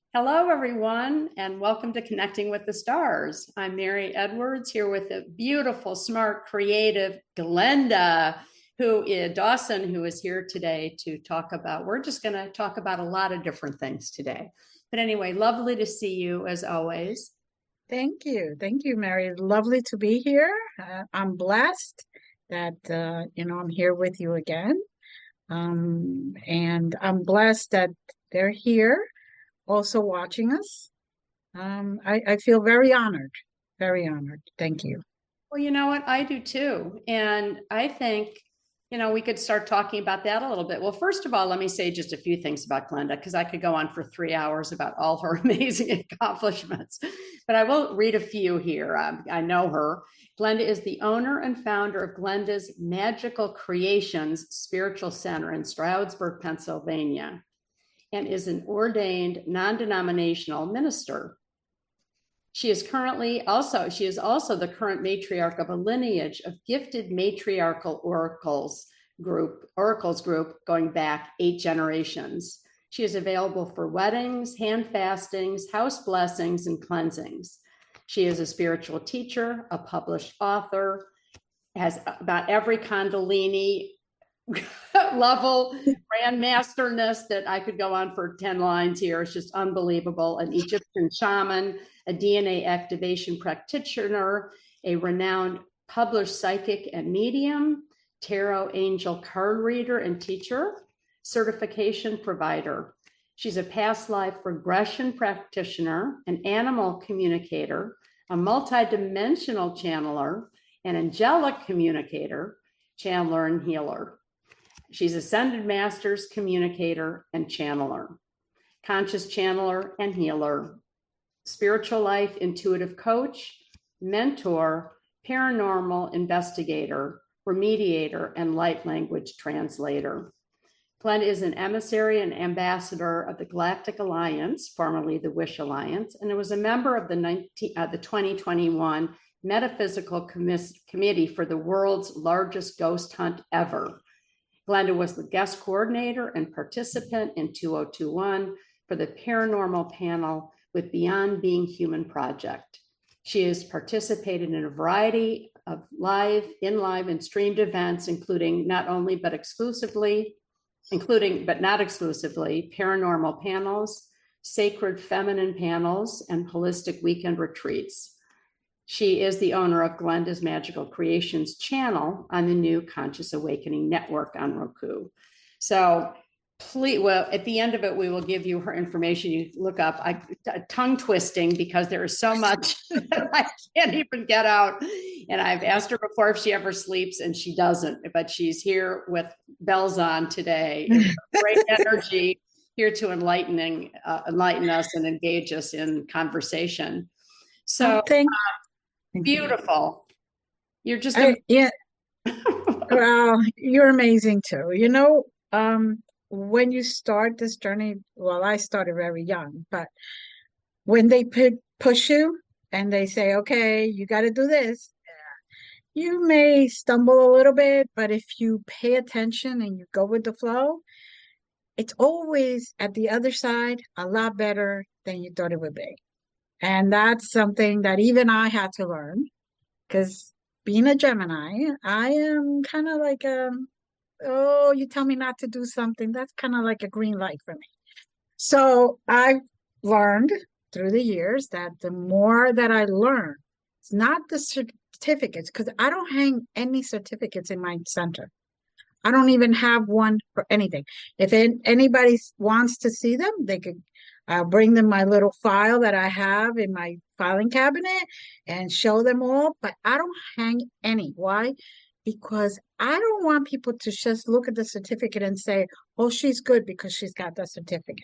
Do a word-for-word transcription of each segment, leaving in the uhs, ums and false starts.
Hello, everyone, and welcome to Connecting with the Stars. I'm Mary Edwards here with the beautiful, smart, creative Glenda, who is Dawson, who is here today to talk about. We're just going to talk about a lot of different things today. But anyway, lovely to see you as always. Thank you. Thank you, Mary. It's lovely to be here. Uh, I'm blessed that, uh, you know, I'm here with you again. Um, and I'm blessed that they're here also watching us. Um, I, I feel very honored, very honored. Thank you. Well, you know what? I do too. And I think, you know, we could start talking about that a little bit. Well, first of all, let me say just a few things about Glenda, because I could go on for three hours about all her amazing accomplishments. But I will read a few here. Um, I know her. Glenda is the owner and founder of Glenda's Magical Creations Spiritual Center in Stroudsburg, Pennsylvania, and is an ordained non-denominational minister. She is currently also, she is also the current matriarch of a lineage of gifted matriarchal oracles group, oracles group going back eight generations. She is available for weddings, hand fastings, house blessings, and cleansings. She is a spiritual teacher, a published author, has about every Kundalini level grandmasterness that I could go on for ten lines here. It's just unbelievable. An Egyptian shaman, a D N A activation practitioner, a renowned published psychic and medium, tarot angel card reader and teacher, certification provider. She's a past life regression practitioner, an animal communicator, a multidimensional channeler, an angelic communicator, channeler, and healer. She's Ascended Masters communicator and channeler, conscious channeler and healer, spiritual life intuitive coach, mentor, paranormal investigator, remediator, and light language translator. Glenda is an emissary and ambassador of the Galactic Alliance, formerly the Wish Alliance, and it was a member of the, nineteen, uh, the twenty twenty-one Metaphysical Commis- Committee for the world's largest ghost hunt ever. Glenda was the guest coordinator and participant in two thousand twenty-one for the paranormal panel with Beyond Being Human Project. She has participated in a variety of live, in live, and streamed events, including not only but exclusively, including but not exclusively, paranormal panels, sacred feminine panels, and holistic weekend retreats. She is the owner of Glenda's Magical Creations channel on the new Conscious Awakening Network on Roku. So please, well, at the end of it, we will give you her information. You look up, I tongue twisting because there is so much that I can't even get out. And I've asked her before if she ever sleeps, and she doesn't, but she's here with bells on today, great energy, here to enlightening, uh, enlighten us and engage us in conversation. So, Oh, thank, uh, thank you. beautiful. You're just I, yeah, amazing. well, you're amazing too. You know, um, when you start this journey, well, I started very young, but when they pu push you and they say, okay, you got to do this, you may stumble a little bit, but if you pay attention and you go with the flow, it's always at the other side a lot better than you thought it would be. And that's something that even I had to learn because being a Gemini, I am kind of like, um, oh, you tell me not to do something, that's kind of like a green light for me. So I've learned through the years that the more that I learn, it's not the certificates, because I don't hang any certificates in my center. I don't even have one for anything. If an- anybody wants to see them, they could uh, bring them my little file that I have in my filing cabinet and show them all. But I don't hang any. Why? Because I don't want people to just look at the certificate and say, oh, she's good because she's got the certificate.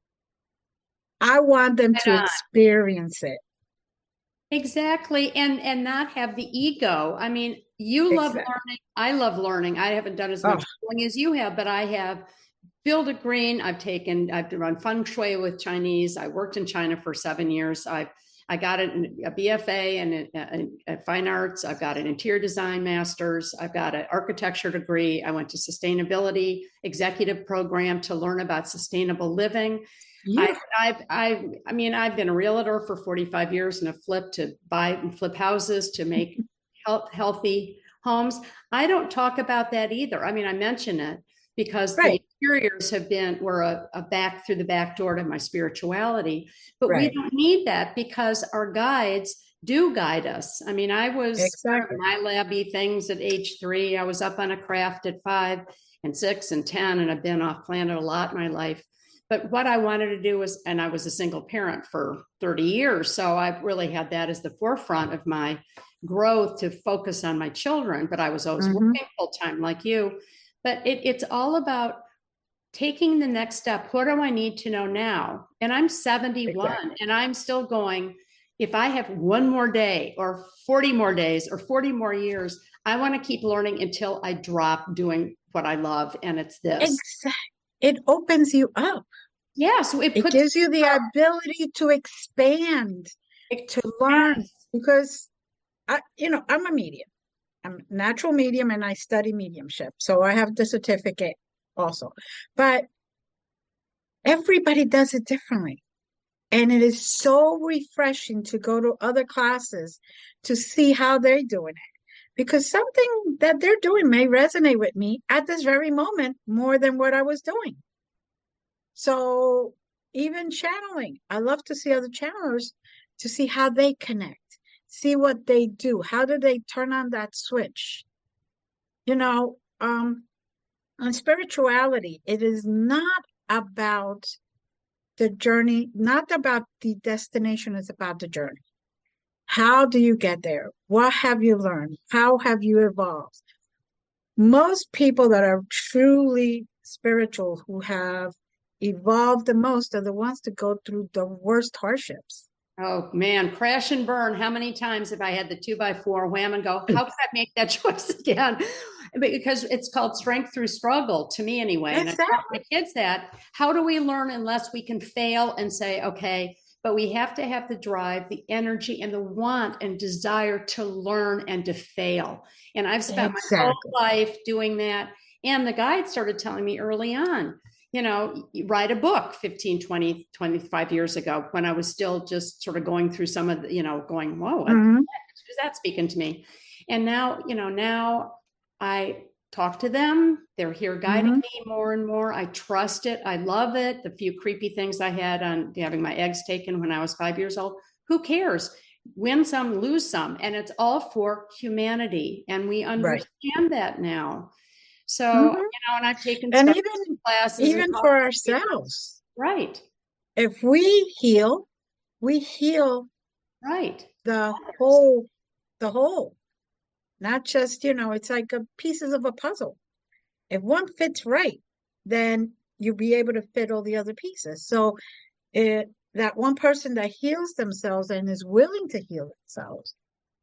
I want them to experience it. Exactly. And and not have the ego. I mean, you love Exactly. learning. I love learning. I haven't done as Oh, much schooling as you have, but I have built a green. I've taken, I've run feng shui with Chinese. I worked in China for seven years. I've I got a B F A and fine arts. I've got an interior design master's. I've got an architecture degree. I went to sustainability executive program to learn about sustainable living. I, Beautiful. I've, I, I mean, I've been a realtor for forty-five years and have flipped to buy and flip houses to make health, healthy homes. I don't talk about that either. I mean, I mention it because the Right, interiors have been, were a, a back through the back door to my spirituality, but we right. don't need that because our guides do guide us. I mean, I was Exactly. my labby things at age three. I was up on a craft at five and six and ten, and I've been off planet a lot in my life. But what I wanted to do was, and I was a single parent for thirty years. So I really had that as the forefront of my growth to focus on my children. But I was always Hmm. working full time like you. But it, it's all about taking the next step. What do I need to know now? And I'm seventy-one Exactly. and I'm still going, if I have one more day or forty more days or forty more years, I want to keep learning until I drop doing what I love. And it's this. Exactly. It opens you up. Yeah. So it It puts, gives you the ability to expand, it, to learn, yes. because I, you know, I'm a medium. I'm a natural medium and I study mediumship. So I have the certificate also. But everybody does it differently. And it is so refreshing to go to other classes to see how they're doing it. Because something that they're doing may resonate with me at this very moment more than what I was doing. So even channeling, I love to see other channelers to see how they connect, see what they do. How do they turn on that switch? You know, um, on spirituality, it is not about the journey, not about the destination, it's about the journey. How do you get there? What have you learned? How have you evolved? Most people that are truly spiritual who have evolved the most are the ones that go through the worst hardships. Oh man, crash and burn. How many times have I had the two by four wham and go, how can I make that choice again? Because it's called strength through struggle to me anyway. And I taught my Exactly. kids that. How do we learn unless we can fail and say, okay, but we have to have the drive, the energy, and the want and desire to learn and to fail. And I've spent my whole Exactly. life doing that. And the guide started telling me early on, you know, write a book fifteen, twenty, twenty-five years ago when I was still just sort of going through some of the, you know, going, whoa, what, Hmm. who's that speaking to me? And now, you know, now I talk to them. They're here guiding Hmm. me more and more. I trust it. I love it. The few creepy things I had on having my eggs taken when I was five years old, who cares? Win some, lose some. And it's all for humanity. And we Right. understand that now. So, you Hmm. know, and I've taken And stuff even classes and even talked for to people. ourselves, Right, if we heal, we heal right. the whole, the whole, not just, you know, it's like a pieces of a puzzle. If one fits right, then you'll be able to fit all the other pieces. So it that one person that heals themselves and is willing to heal themselves,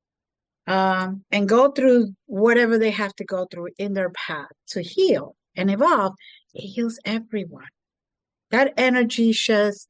um, and go through whatever they have to go through in their path to heal and evolve, it heals everyone. That energy just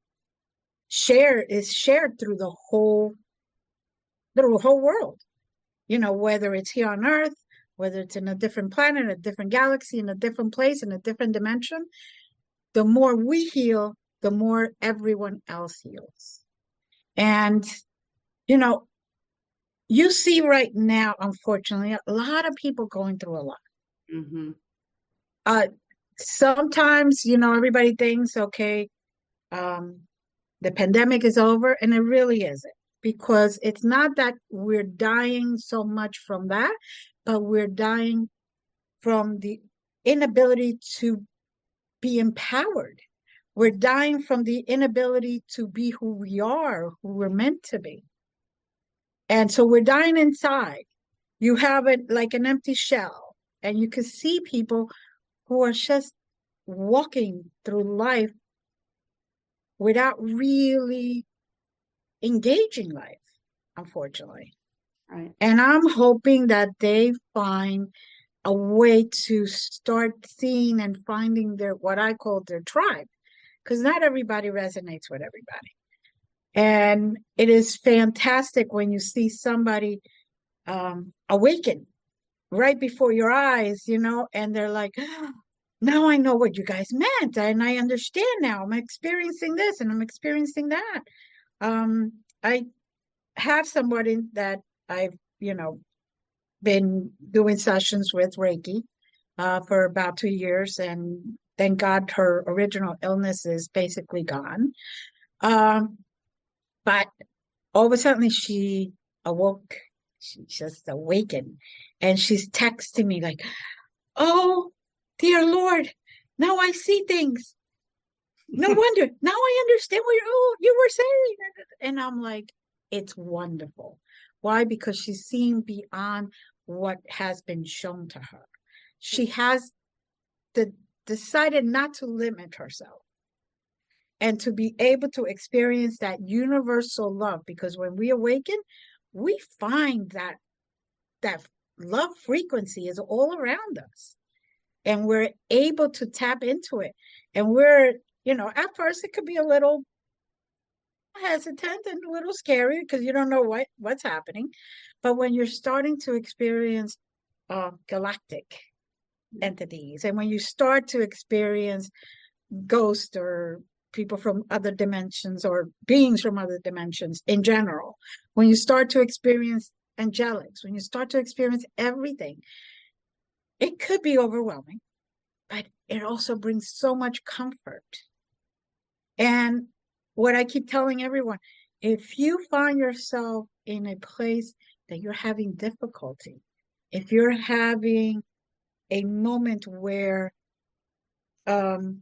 share is shared through the whole through the whole world. You know, whether it's here on Earth, whether it's in a different planet, a different galaxy, in a different place, in a different dimension, the more we heal, the more everyone else heals. And, you know, you see right now, unfortunately, a lot of people going through a lot. Mm-hmm. Uh, sometimes, you know, everybody thinks, okay, um, the pandemic is over, and it really isn't, because it's not that we're dying so much from that, but we're dying from the inability to be empowered. We're dying from the inability to be who we are, who we're meant to be. And so we're dying inside. You have it like an empty shell, and you can see people who are just walking through life without really engaging life, unfortunately. Right. And I'm hoping that they find a way to start seeing and finding their what I call their tribe, because not everybody resonates with everybody. And it is fantastic when you see somebody um, awaken right before your eyes, you know, and they're like, now I know what you guys meant, and I understand now. I'm experiencing this and I'm experiencing that. Um, I have somebody that I've, you know, been doing sessions with Reiki uh, for about two years, and thank God her original illness is basically gone. Um, but all of a sudden she awoke, she just awakened, and she's texting me like, "Oh, dear Lord, now I see things. No wonder. Now I understand what you, oh, you were saying." And I'm like, it's wonderful. Why? Because she's seeing beyond what has been shown to her. She has the, decided not to limit herself and to be able to experience that universal love. Because when we awaken, we find that that love frequency is all around us, and we're able to tap into it. And we're, you know, at first it could be a little hesitant and a little scary because you don't know what what's happening. But when you're starting to experience uh, galactic entities, and when you start to experience ghosts or people from other dimensions or beings from other dimensions in general, when you start to experience angelics, when you start to experience everything, it could be overwhelming, but it also brings so much comfort. And what I keep telling everyone, if you find yourself in a place that you're having difficulty, if you're having a moment where um,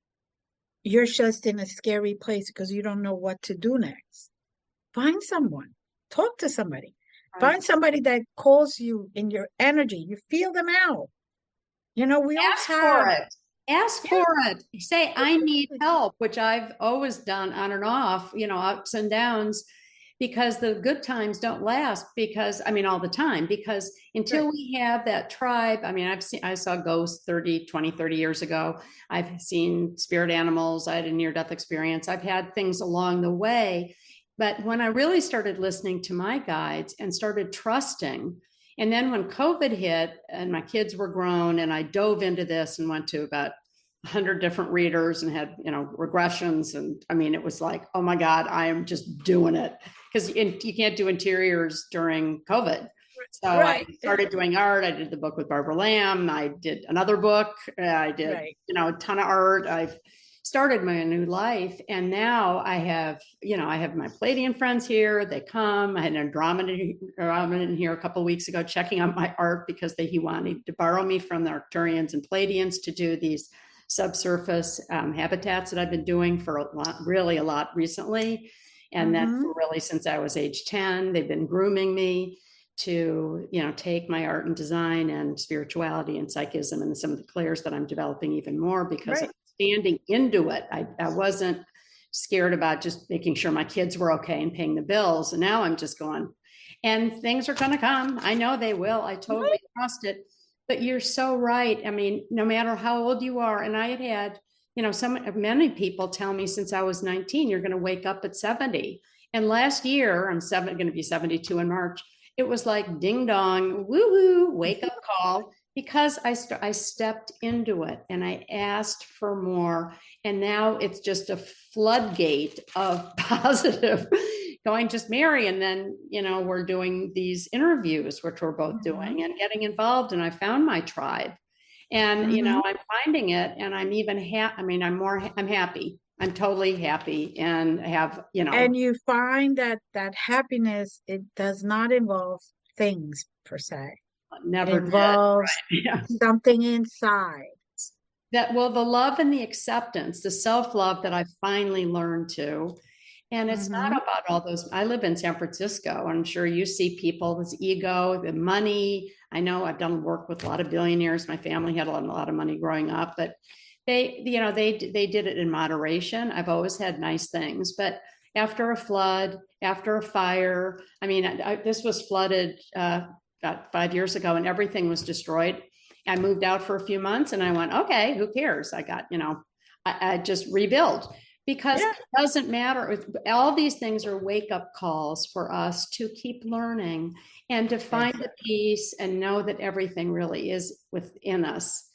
you're just in a scary place because you don't know what to do next, find someone, talk to somebody, Right. find somebody that calls you in your energy. You feel them out. You know, we always Ask for have, it. Ask yeah, for it. Say, I need exactly. help, which I've always done on and off, you know, ups and downs, because the good times don't last because, I mean, all the time, because Right. until we have that tribe, I mean, I've seen, I saw ghosts thirty, twenty, thirty years ago. I've seen spirit animals. I had a near death experience. I've had things along the way. But when I really started listening to my guides and started trusting, and then when COVID hit and my kids were grown, and I dove into this and went to about one hundred different readers and had, you know, regressions. And I mean, it was like, oh my God, I am just doing it. Because you can't do interiors during COVID. So I Right. started doing art. I did the book with Barbara Lamb. I did another book. I did, Right. you know, a ton of art. I've started my new life. And now I have, you know, I have my Palladian friends here. They come. I had an Andromedan in here a couple of weeks ago checking out my art because they, he wanted to borrow me from the Arcturians and Palladians to do these subsurface um, habitats that I've been doing for a lot, really a lot recently. And then Mm-hmm. for really since I was age ten, they've been grooming me to, you know, take my art and design and spirituality and psychism and some of the clairs that I'm developing even more because I'm Right. standing into it. I, I wasn't scared about just making sure my kids were okay and paying the bills. And now I'm just going, and things are going to come. I know they will. I totally trust it. But you're so right. I mean, no matter how old you are, and I had had, you know, some many people tell me since I was nineteen, you're going to wake up at seventy. And last year, I'm seven, going to be seventy-two in March. It was like ding dong, woohoo, wake up call, because I st- I stepped into it and I asked for more. And now it's just a floodgate of positive going, just Mary. And then, you know, we're doing these interviews, which we're both Mm-hmm. doing and getting involved. And I found my tribe. And, you Mm-hmm. know, I'm finding it and I'm even happy. I mean, I'm more, I'm happy. I'm totally happy and have, you know, And you find that that happiness, it does not involve things per se. It never did. involves Right. Yeah. something inside. That, well, the love and the acceptance, the self love that I finally learned to. And it's not Mm-hmm. about all those. I live in San Francisco. I'm sure you see people, this ego, the money. I know I've done work with a lot of billionaires. My family had a lot, a lot of money growing up, but they, you know, they they did it in moderation. I've always had nice things, but after a flood, after a fire, I mean, I, I, this was flooded uh, about five years ago, and everything was destroyed. I moved out for a few months, and I went, okay, who cares? I got, you know, I, I just rebuild because Yeah, it doesn't matter. All these things are wake up calls for us to keep learning and to find the exactly. peace and know that everything really is within us.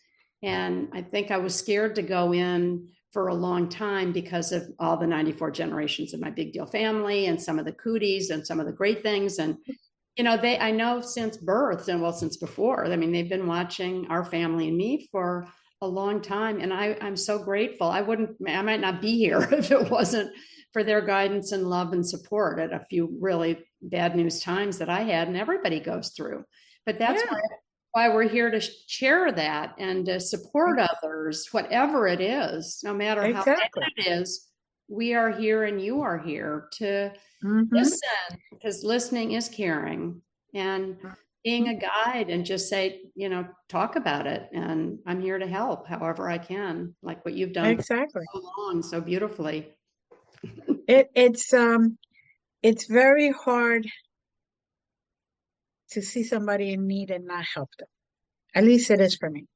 And I think I was scared to go in for a long time because of all the ninety-four generations of my big deal family and some of the cooties and some of the great things. And, you know, they, I know since birth and well, since before, I mean, they've been watching our family and me for a long time. And I, I'm so grateful. I wouldn't, I might not be here if it wasn't for their guidance and love and support at a few really bad news times that I had, and everybody goes through. But that's Yeah, why why we're here to share that and to support others, whatever it is, no matter how bad exactly. it is. We are here and you are here to Mm-hmm. listen, because listening is caring, and being a guide and just say, you know, talk about it. And I'm here to help however I can, like what you've done for Exactly. so long, so beautifully. It it's um it's very hard to see somebody in need and not help them. At least it is for me.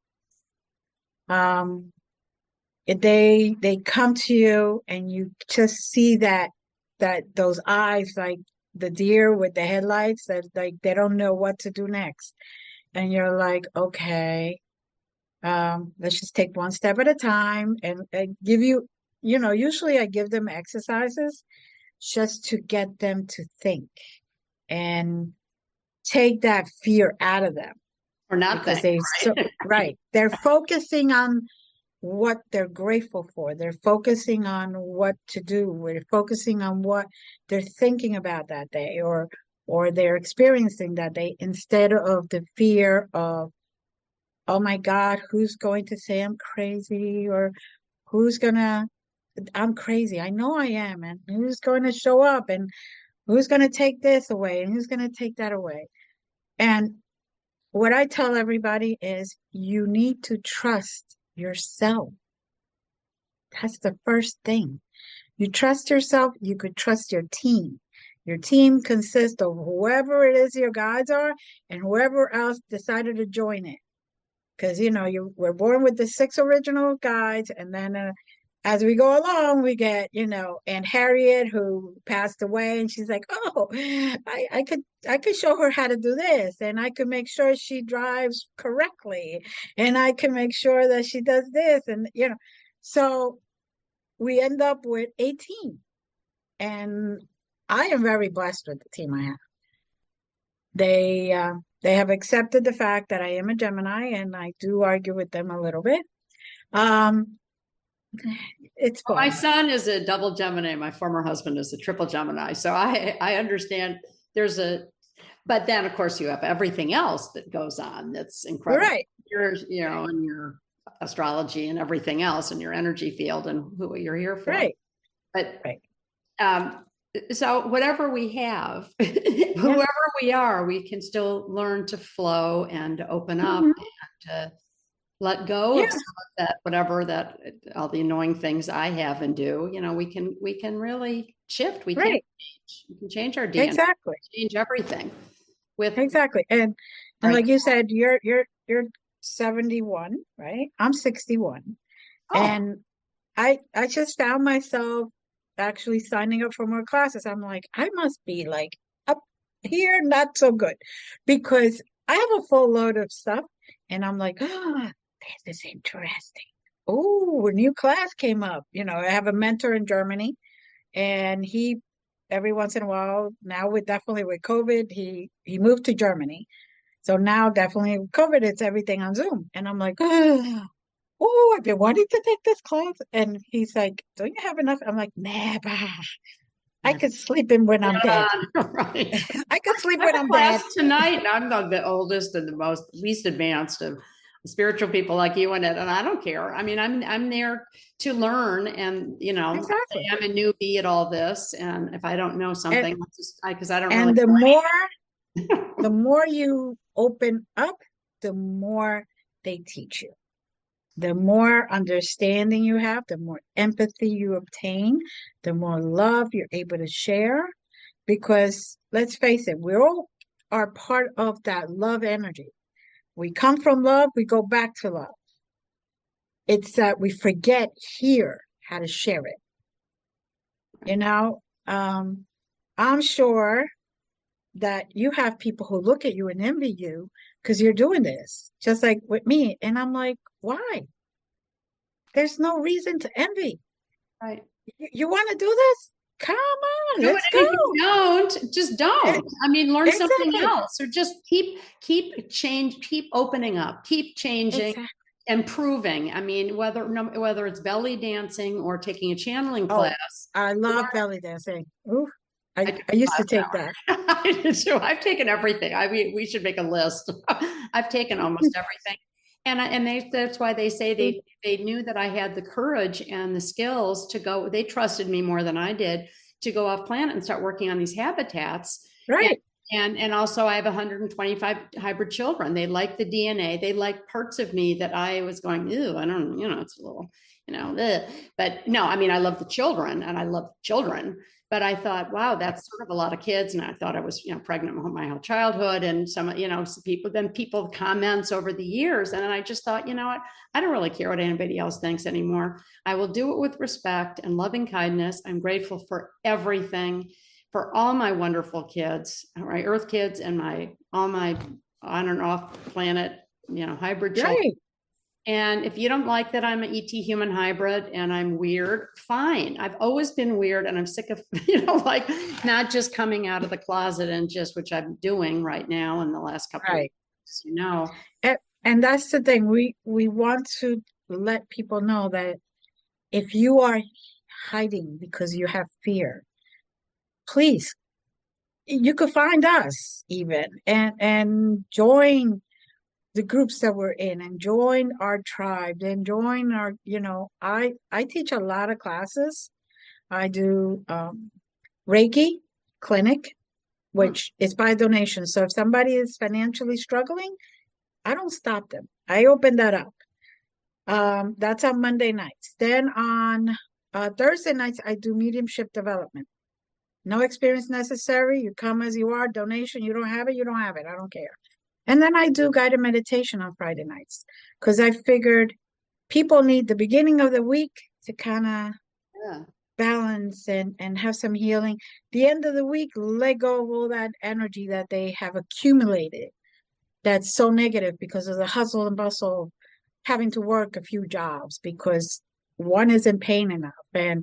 Um, if they they come to you and you just see that that those eyes like the deer with the headlights that like they don't know what to do next. And you're like, okay, um, let's just take one step at a time and, and give you, you know, usually I give them exercises just to get them to think and take that fear out of them Or not because think, they so right? right. They're focusing on what they're grateful for. They're focusing on what to do. We're focusing on what they're thinking about that day or or they're experiencing that day instead of the fear of, oh my God, who's going to say I'm crazy or who's gonna I'm crazy. I know I am, and who's going to show up and who's going to take this away and who's going to take that away. And what I tell everybody is you need to trust yourself. That's the first thing. You trust yourself, you could trust your team. Your team consists of whoever it is your guides are and whoever else decided to join it. Because, you know, you we're born with the six original guides, and then uh, as we go along, we get, you know, Aunt Harriet who passed away, and she's like, oh, I, I could I could show her how to do this, and I could make sure she drives correctly, and I can make sure that she does this, and you know, so we end up with eighteen. And I am very blessed with the team I have. They uh, they have accepted the fact that I am a Gemini, and I do argue with them a little bit. Um, it's Well, my fun. son is a double Gemini. My former husband is a triple Gemini. So I I understand there's a, but then of course you have everything else that goes on that's incredible. Right, Your, you know, and your astrology and everything else and your energy field and who you're here for. right, But right. um, so whatever we have, Yeah. whoever we are, we can still learn to flow and to open up Mhm. and to let go of Yeah, some of that, whatever that all the annoying things I have and do. You know, we can we can really shift. We can right. change. We can change our D N A, Exactly. change everything with Exactly. And and right. like you said, you're you're you're seventy-one, right? I'm sixty-one. Oh, And I I just found myself actually signing up for more classes. I'm like, I must be like up here, not so good, because I have a full load of stuff, and I'm like, ah, this is interesting. Oh, a new class came up. You know, I have a mentor in Germany, and he every once in a while, now with definitely with COVID, he he moved to Germany. So now definitely with COVID, it's everything on Zoom. And I'm like, ah, oh, I've been wanting to take this class. And he's like, don't you have enough? I'm like, never. I yes. could sleep in when I'm dead. Yeah, right. I could sleep I have when a I'm dead. class tonight, and I'm the, the oldest and the most least advanced of spiritual people like you in it, and I don't care. I mean, I'm I'm there to learn, and you know, Exactly. I'm a newbie at all this, and if I don't know And something, I just because I, I don't really. and the more the more you open up, the more they teach you. The more understanding you have, the more empathy you obtain, the more love you're able to share. Because let's face it, we all are part of that love energy. We come from love, we go back to love. It's that we forget here how to share it. You know, um, I'm sure that you have people who look at you and envy you because you're doing this, just like with me. And I'm like, Why? There's no reason to envy. Right. You, you want to do this? Come on, Do it. let's And if go. you don't, just E- don't. I mean, learn something Exactly. else or just keep, keep change, keep opening up, keep changing, Exactly. improving. I mean, whether, no, whether it's belly dancing or taking a channeling Oh, class. I love belly dancing. Ooh, I, I took I used to class take that. now. I did too. I've taken everything. I mean, we should make a list. I've taken almost everything. And I, and they, that's why they say they, they knew that I had the courage and the skills to go. They trusted me more than I did to go off planet and start working on these habitats. And, Right. and, and also I have one hundred twenty-five hybrid children. They like the D N A. They like parts of me that I was going, ew, I don't, you know, it's a little, you know, ugh. But no, I mean, I love the children and I love children. But I thought, wow, that's sort of a lot of kids. And I thought I was, you know, pregnant my whole childhood. And some, you know, some people, then people comments over the years. And I just thought, you know what, I don't really care what anybody else thinks anymore. I will do it with respect and loving kindness. I'm grateful for everything, for all my wonderful kids, my earth kids and my, all my on and off planet, you know, hybrid children. Right. And if you don't like that I'm an E T human hybrid and I'm weird, fine. I've always been weird and I'm sick of, you know, like not just coming out of the closet and just, which I'm doing right now in the last couple of Right. years, you know. And, and that's the thing. We we want to let people know that if you are hiding because you have fear, please, you could find us even and and join the groups that we're in and join our tribe and join our, you know, I I teach a lot of classes. I do um, Reiki clinic, Hmm. which is by donation. So if somebody is financially struggling, I don't stop them. I open that up. Um, that's on Monday nights. Then on uh, Thursday nights, I do mediumship development. No experience necessary. You come as you are. Donation. You don't have it. You don't have it. I don't care. And then I do guided meditation on Friday nights because I figured people need the beginning of the week to kind of Yeah. balance and and have some healing. The end of the week, let go of all that energy that they have accumulated that's so negative because of the hustle and bustle of having to work a few jobs because one isn't paying enough and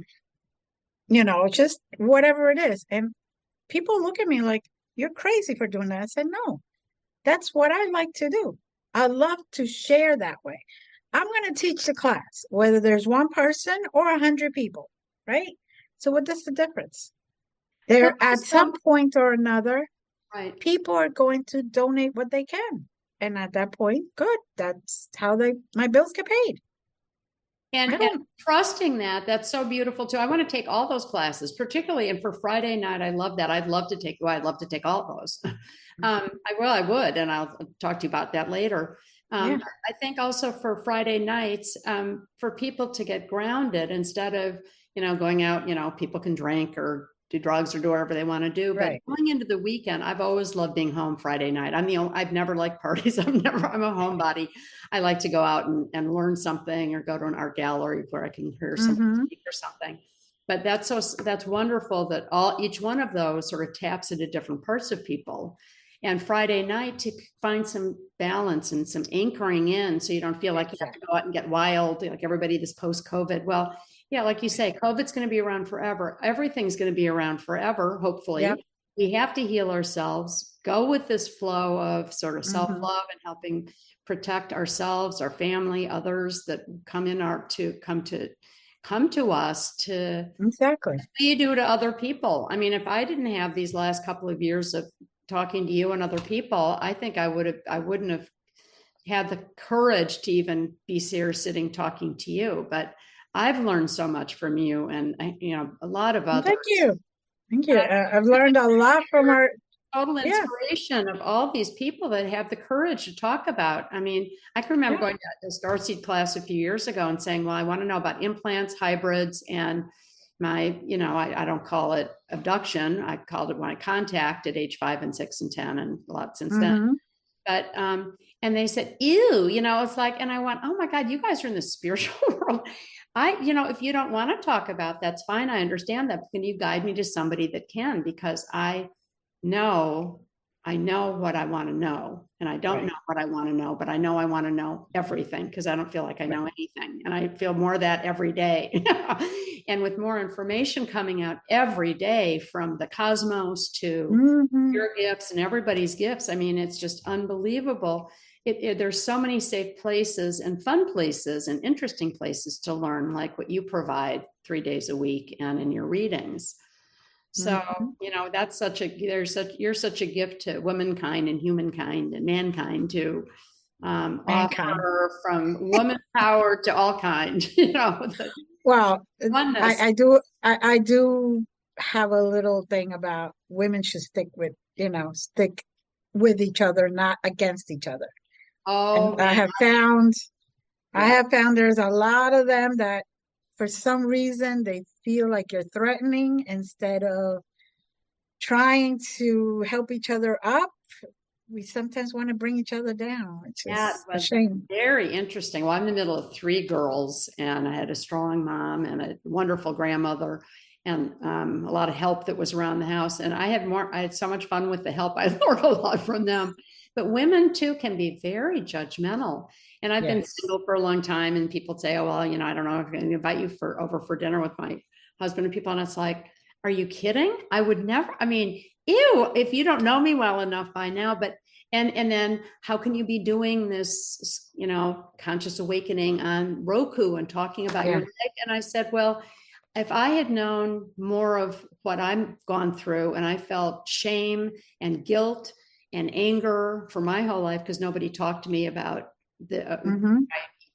you know just whatever it is. And people look at me like you're crazy for doing that. I said no, that's what I like to do. I love to share that way. I'm going to teach the class whether there's one person or a hundred people, right? So what is the difference? Well, There, at some also, point or another, right. people are going to donate what they can. And at that point, good. That's how they my bills get paid. And, I and don't, trusting that, that's so beautiful too. I want to take all those classes, particularly, and for Friday night, I love that. I'd love to take, well, I'd love to take all those. Um, I will, I would, and I'll talk to you about that later. yeah, Um, I think also for Friday nights, um, for people to get grounded instead of, you know, going out, you know, people can drink or do drugs or do whatever they want to do. But right. going into the weekend, I've always loved being home Friday night. I'm the only, I've never liked parties. I'm never, I'm a homebody. I like to go out and, and learn something or go to an art gallery where I can hear someone Mm-hmm. speak or something. But that's so that's wonderful that all each one of those sort of taps into different parts of people. And Friday night to find some balance and some anchoring in so you don't feel like you have to Exactly. go out and get wild, like everybody this post-COVID. Well, yeah, like you say, COVID's going to be around forever. Everything's going to be around forever, Yep. hopefully. We have to heal ourselves, go with this flow of sort of Mm-hmm. self-love and helping protect ourselves, our family, others that come in our to come to come to us to Exactly. you do to other people. I mean, if I didn't have these last couple of years of talking to you and other people, I think I would have I wouldn't have had the courage to even be here sitting talking to you. But I've learned so much from you and you know a lot of Thank others. you. Thank you. And I Uh, I've learned a lot from our, total yeah, inspiration of all these people that have the courage to talk about. I mean, I can remember yeah. going to this Darcy class a few years ago and saying, well, I want to know about implants, hybrids, and my, you know, I, I don't call it abduction. I called it my contact at age five and six and ten and a lot since then. Mm-hmm. But, um, and they said, ew, you know, it's like, and I went, oh my God, you guys are in the spiritual world. I, you know, if you don't want to talk about that's fine. I understand that. But can you guide me to somebody that can? Because I know I know what I want to know, and I don't Right. know what I want to know, but I know I want to know everything because I don't feel like I Right. know anything. And I feel more of that every day. And with more information coming out every day from the cosmos to Hmm. your gifts and everybody's gifts, I mean, it's just unbelievable. It, it, there's so many safe places and fun places and interesting places to learn, like what you provide three days a week and in your readings. So, Hmm. you know, that's such a, there's such, you're such a gift to womankind and humankind and mankind to um, Mankind. offer from woman power to all kind, you know, the Well, I, oneness. I do I, I do have a little thing about women should stick with, you know, stick with each other, not against each other. Oh And I man, have found I yeah. have found there's a lot of them that for some reason they feel like you're threatening instead of trying to help each other up. We sometimes want to bring each other down, which That is a was shame. very interesting. Well, I'm in the middle of three girls, and I had a strong mom and a wonderful grandmother, and um, a lot of help that was around the house. And I had more, I had so much fun with the help. I learned a lot from them. But women too can be very judgmental. And I've been Yes. single for a long time, and people say, "Oh, well, you know, I don't know if I can invite you for over for dinner with my husband and people." And it's like, "Are you kidding? I would never." I mean, ew, if you don't know me well enough by now, but and and then how can you be doing this, you know, conscious awakening on Roku and talking about your Yeah. life? And I said, well, if I had known more of what I've gone through, and I felt shame and guilt and anger for my whole life because nobody talked to me about the uh, Hmm.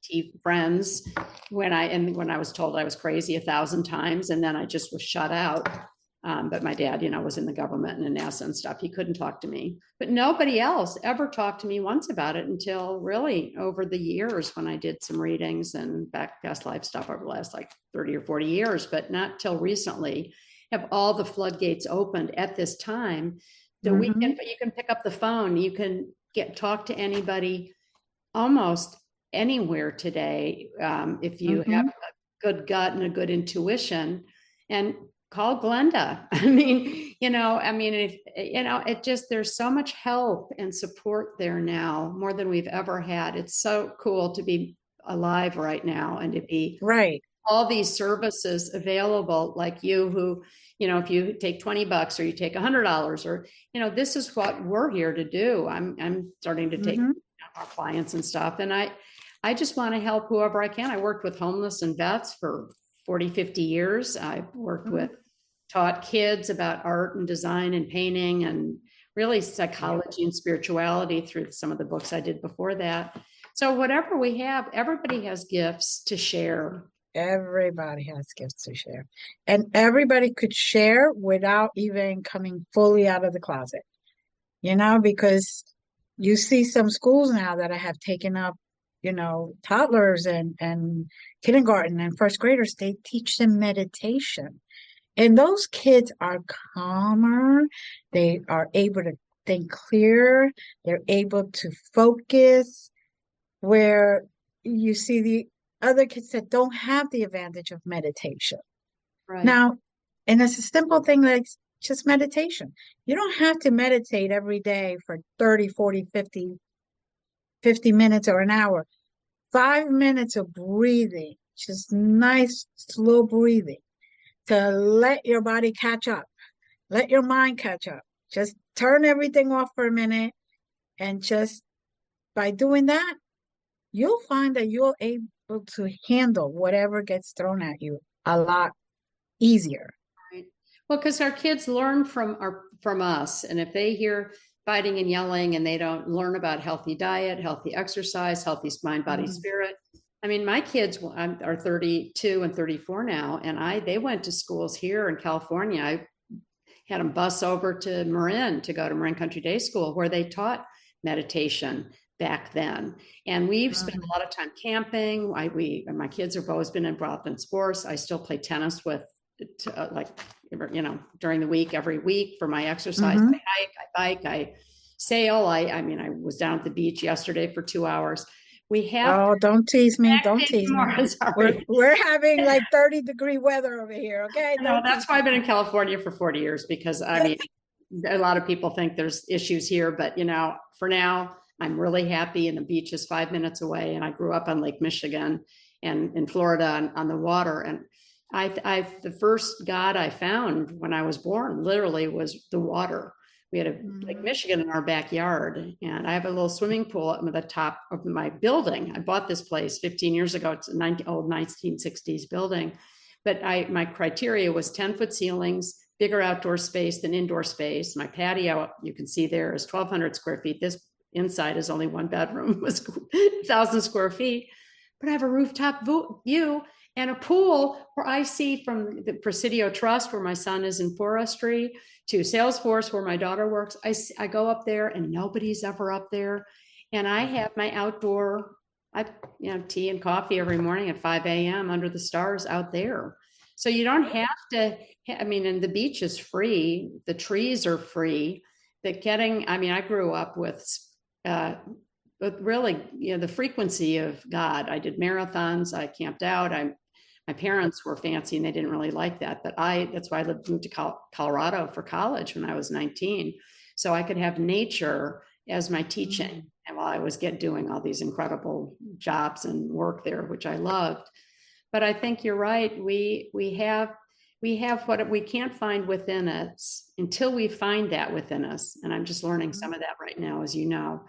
friends when I and when I was told I was crazy a thousand times, and then I just was shut out. Um, but my dad, you know, was in the government and in NASA and stuff. He couldn't talk to me, but nobody else ever talked to me once about it until really over the years when I did some readings and back past life stuff over the last like thirty or forty years, but not till recently have all the floodgates opened at this time that we can, Hmm. you can pick up the phone, you can get talk to anybody almost anywhere today um, if you have Hmm. a good gut and a good intuition, and call Glenda. I mean, you know, I mean, if you know, it just there's so much help and support there now, more than we've ever had. It's so cool to be alive right now and to be Right. all these services available, like you who, you know, if you take twenty bucks or you take a hundred dollars, or you know, this is what we're here to do. i'm i'm starting to take Hmm. our clients and stuff, and i i just want to help whoever I can. I worked with homeless and vets for forty, fifty years. I've worked with, taught kids about art and design and painting and really Yeah. psychology and spirituality through some of the books I did before that. So whatever we have, everybody has gifts to share. Everybody has gifts to share. And everybody could share without even coming fully out of the closet, you know, because you see some schools now that have taken up, you know, toddlers and, and kindergarten and first graders, they teach them meditation. And those kids are calmer. They are able to think clear. They're able to focus where you see the other kids that don't have the advantage of meditation. Right. Now, and it's a simple thing like just meditation. You don't have to meditate every day for thirty, forty, fifty, fifty minutes or an hour. Five minutes of breathing, just nice, slow breathing to let your body catch up, let your mind catch up. Just turn everything off for a minute and just by doing that, you'll find that you're able to handle whatever gets thrown at you a lot easier. Right. Well, because our kids learn from our from us, and if they hear fighting and yelling, and they don't learn about healthy diet, healthy exercise, healthy mind, body, Mhm. spirit. I mean, my kids are thirty-two and thirty-four now, and I they went to schools here in California. I had them bus over to Marin to go to Marin Country Day School, where they taught meditation back then. And we've spent Mhm. a lot of time camping. I, we, my kids have always been involved in sports. I still play tennis with, uh, like, you know, during the week, every week for my exercise. Mhm. I hike, I bike, I sail. I, I mean, I was down at the beach yesterday for two hours. We have Oh, don't tease me. Don't tease me. more. We're Sorry. we're having like thirty degree weather over here. Okay, No, don't that's tease why me. I've been in California for forty years, because I mean, a lot of people think there's issues here, but you know, for now, I'm really happy, and the beach is five minutes away. And I grew up on Lake Michigan and in Florida on, on the water. And I, I, the first God I found when I was born literally was the water. We had a Mhm. Lake Michigan in our backyard, and I have a little swimming pool at the top of my building. I bought this place fifteen years ago. It's an old nineteen sixties building, but I, my criteria was ten foot ceilings, bigger outdoor space than indoor space. My patio, you can see there, is twelve hundred square feet. This inside is only one bedroom, was one thousand square feet, but I have a rooftop view and a pool where I see from the Presidio Trust, where my son is in forestry, to Salesforce, where my daughter works. I, I go up there and nobody's ever up there. And I have my outdoor, I, you know, tea and coffee every morning at five a.m. under the stars out there. So you don't have to, I mean, and the beach is free. The trees are free. That getting, I mean, I grew up with, uh, but really, you know, the frequency of God. I did marathons. I camped out. I, my parents were fancy and they didn't really like that. But I, that's why I lived, moved to Colorado for college when I was nineteen. So I could have nature as my teaching. Mm-hmm. And while I was get doing all these incredible jobs and work there, which I loved. But I think you're right. We, we have, we have what we can't find within us until we find that within us. And I'm just learning some of that right now, as you know.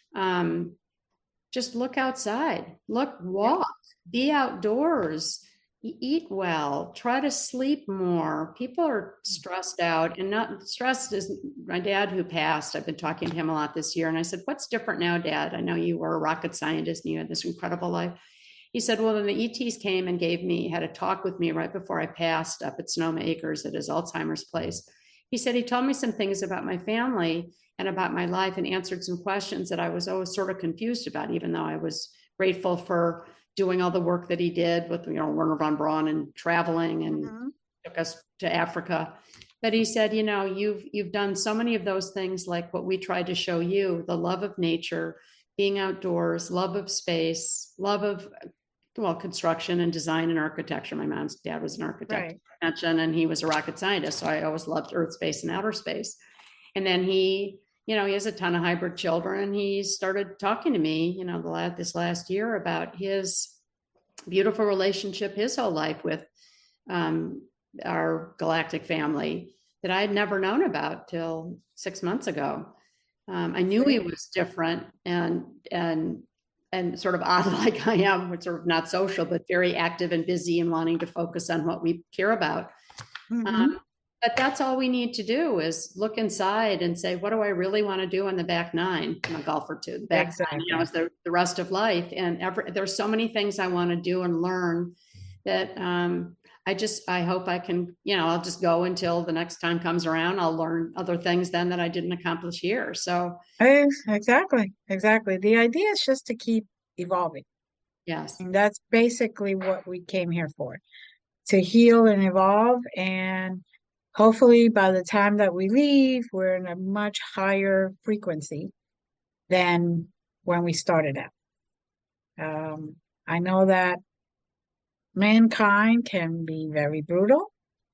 Um, just look outside, look, walk, be outdoors, eat well, try to sleep more. People are stressed out, and not stressed is my dad who passed. I've been talking to him a lot this year. And I said, what's different now, Dad? I know you were a rocket scientist and you had this incredible life. He said, well, then the E Ts came and gave me, had a talk with me right before I passed up at Sonoma Acres at his Alzheimer's place. He said, he told me some things about my family and about my life and answered some questions that I was always sort of confused about, even though I was grateful for doing all the work that he did with, you know, Werner von Braun and traveling and mm-hmm. took us to Africa. But he said, you know, you've, you've done so many of those things, like what we tried to show you, the love of nature, being outdoors, love of space, love of, well, construction and design and architecture. My mom's dad was an architect, right. And he was a rocket scientist. So I always loved earth space and outer space. And then he, you know, he has a ton of hybrid children, and he started talking to me, you know, the last, this last year about his beautiful relationship his whole life with um, our galactic family that I had never known about till six months ago. Um, I knew he was different and, and, and sort of odd like I am, which sort of not social, but very active and busy and wanting to focus on what we care about. Mm-hmm. Um, but that's all we need to do is look inside and say, what do I really want to do on the back nine? I'm a golfer too. The back exactly. nine, you know, is the, the rest of life. And every, there's so many things I want to do and learn that um, I just, I hope I can, you know, I'll just go until the next time comes around. I'll learn other things then that I didn't accomplish here. So exactly, exactly. The idea is just to keep evolving. Yes. And that's basically what we came here for, to heal and evolve. And hopefully by the time that we leave, we're in a much higher frequency than when we started out. Um, I know that mankind can be very brutal,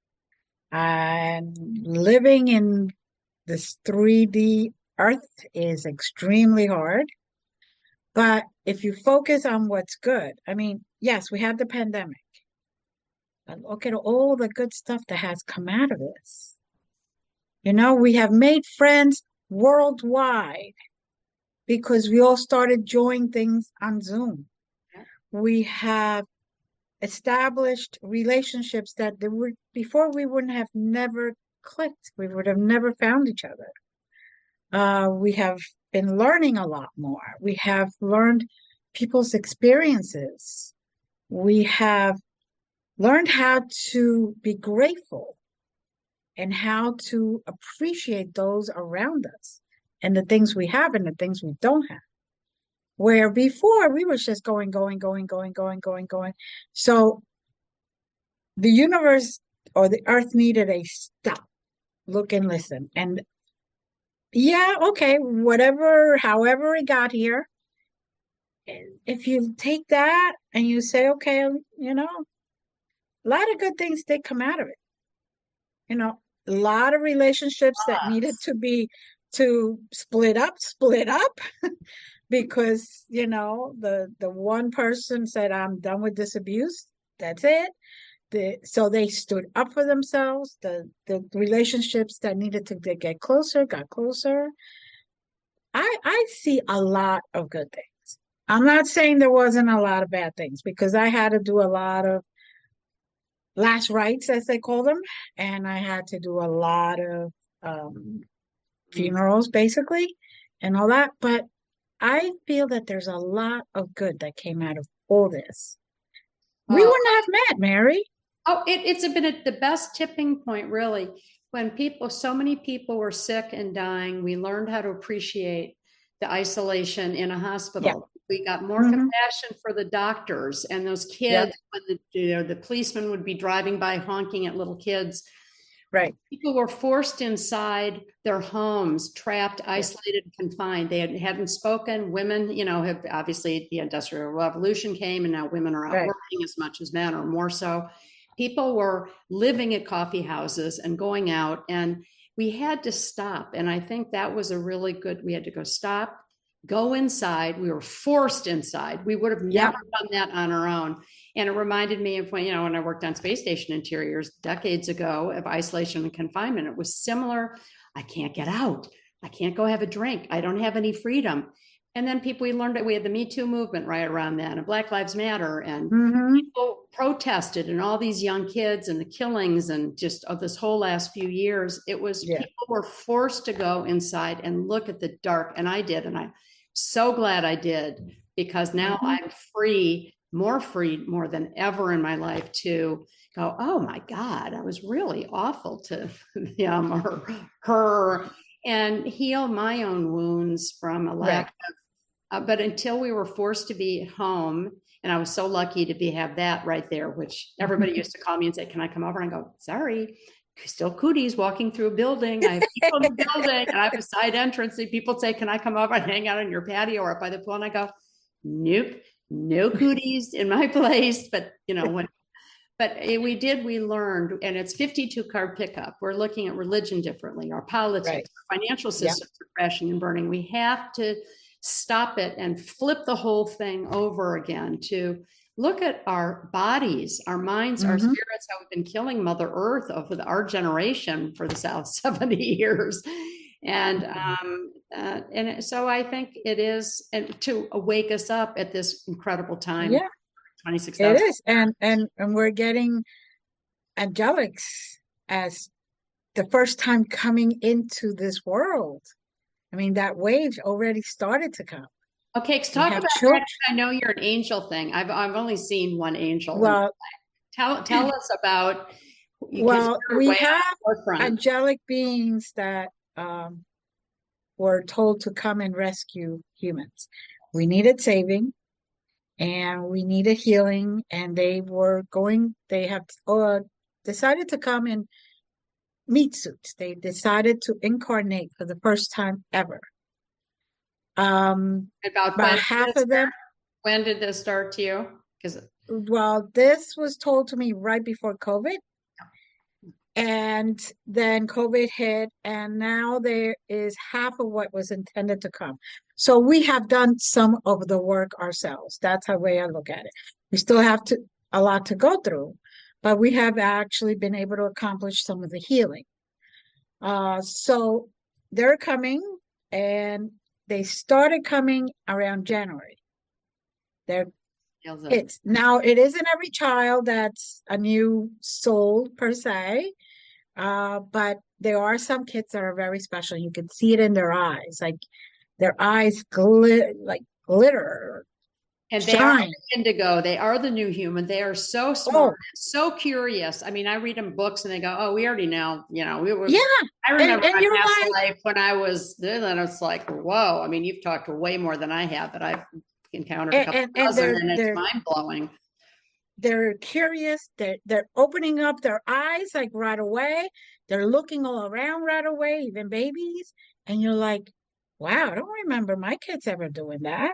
and living in this three D earth is extremely hard. But if you focus on what's good, I mean, yes, we had the pandemic. But look at all the good stuff that has come out of this. You know, we have made friends worldwide because we all started joining things on Zoom. We have established relationships that there were before we wouldn't have never clicked. We would have never found each other. Uh, we have been learning a lot more. We have learned people's experiences. We have learned how to be grateful and how to appreciate those around us and the things we have and the things we don't have. Where before we were just going, going, going, going, going, going, going. So the universe or the earth needed a stop, look and listen. And yeah, okay, whatever, however it got here, if you take that and you say, okay, you know, a lot of good things did come out of it. You know, a lot of relationships that needed to be to split up, split up because, you know, the the one person said, I'm done with this abuse. That's it. The, so they stood up for themselves. The the relationships that needed to get closer got closer. I I see a lot of good things. I'm not saying there wasn't a lot of bad things because I had to do a lot of last rites, as they call them, and I had to do a lot of um, funerals, basically, and all that. But I feel that there's a lot of good that came out of all this. We Oh, wouldn't have met, Mary. oh, it, it's been a, the best tipping point, really. When people, so many people were sick and dying, we learned how to appreciate the isolation in a Yeah. hospital. We got more Hmm. compassion for the doctors and those Yep. kids when the, you know, the policeman would be driving by honking at little kids. Right. People were forced inside their homes, trapped, Yes. isolated, confined. They had, hadn't spoken. Women, you know, have obviously the Industrial Revolution came and now women are out Right. working as much as men or more so. People were living at coffee houses and going out, and we had to stop. And I think that was a really good, we had to go stop, go inside. We were forced inside. We would have Yep. never done that on our own. And it reminded me of when, you know, when I worked on space station interiors decades ago of isolation and confinement. It was similar. I can't get out. I can't go have a drink. I don't have any freedom. And then people, we learned that we had the Me Too movement right around then, and Black Lives Matter, and Hmm. people protested, and all these young kids and the killings, and just of this whole last few years. It was Yeah. people were forced to go inside and look at the dark, and I did, and I'm so glad I did, because now Hmm. I'm free, more free, more than ever in my life to go, oh my God, I was really awful to him or her, and heal my own wounds from a lack Right. of uh, but until we were forced to be at home, and I was so lucky to be have that right there, which everybody used to call me and say, "Can I come over?" And I go, "Sorry, still cooties walking through a building. I have people in the building, and I have a side entrance. And people say, "Can I come over and hang out on your patio or up by the pool?" And I go, "Nope, no cooties in my place." But you know when but we did, we learned, and it's fifty-two card pickup. We're looking at religion differently, our Right. politics, our financial Yep. systems are crashing and burning. We have to stop it and flip the whole thing over again to look at our bodies, our minds, our Hmm. spirits, how we've been killing Mother Earth over the, our generation for the last seventy years. And um, uh, and so I think it is, and to wake us up at this incredible time, Yeah, twenty-six it thousand. is. And and and we're getting angelics as the first time coming into this world. I mean, that wave already started to come. Okay, We talk have about that. children. I know you're an angel thing. I've I've only seen one angel. And Well, tell tell us about, because well, you're we way on have the forefront. angelic beings that um, were told to come and rescue humans. We needed saving and we needed healing, and they were going, they have uh, decided to come in meat suits. They decided to incarnate for the first time ever. Um, About when about did half this of them, start? When did this start to you? Because well, this was told to me right before COVID. And then COVID hit, and now there is half of what was intended to come. So we have done some of the work ourselves. That's the way I look at it. We still have to a lot to go through, but we have actually been able to accomplish some of the healing. Uh, so they're coming, and they started coming around January. They're kids. Now, it isn't every child that's a new soul per se. Uh, but there are some kids that are very special. You can see it in their eyes, like their eyes glit like glitter, and they are shine. indigo. They are the new human. They are so smart, Oh, so curious. I mean, I read them books and they go, "Oh, we already know." You know, we were. yeah. I And remember and my you're past like, life when I was then. And it's like, whoa. I mean, you've talked way more than I have, but I've encountered a and couple and, and dozen, they're and it's they're mind blowing. they're curious. They're they're opening up their eyes like right away. They're looking all around right away, even babies. And you're like, wow, I don't remember my kids ever doing that.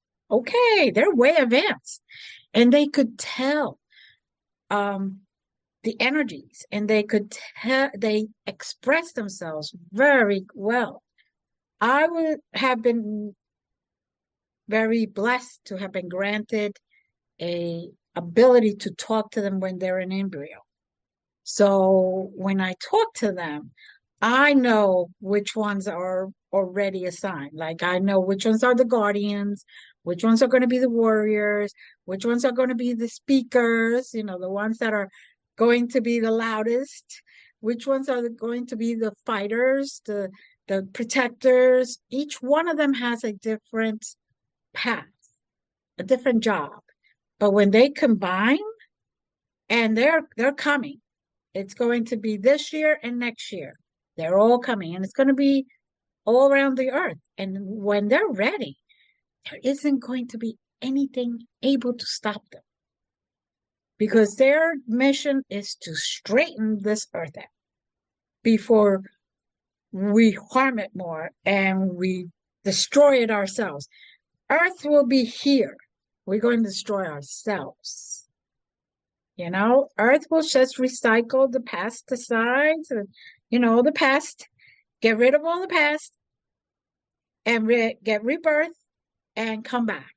Okay, they're way advanced. And they could tell. Um, the energies, and they could tell, they express themselves very well. I would have been very blessed to have been granted a ability to talk to them when they're in embryo. So when I talk to them, I know which ones are already assigned. Like I know which ones are the guardians, which ones are going to be the warriors, which ones are going to be the speakers, you know, the ones that are going to be the loudest, which ones are going to be the fighters, the the protectors. Each one of them has a different path, a different job. But when they combine, and they're they're coming, it's going to be this year and next year. They're all coming, and it's going to be all around the earth. And when they're ready, there isn't going to be anything able to stop them because their mission is to straighten this earth out before we harm it more and we destroy it ourselves. Earth will be here. We're going to destroy ourselves. You know, Earth will just recycle the pesticides and, you know, the past, get rid of all the past and re get rebirth and come back.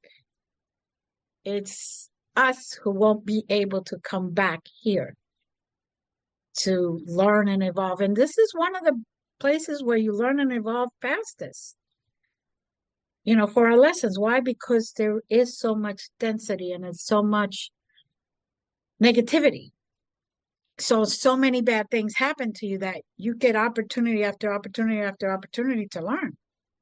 It's us who won't be able to come back here to learn and evolve. And this is one of the places where you learn and evolve fastest, you know, for our lessons. Why? Because there is so much density and it's so much negativity. So, so many bad things happen to you that you get opportunity after opportunity after opportunity to learn.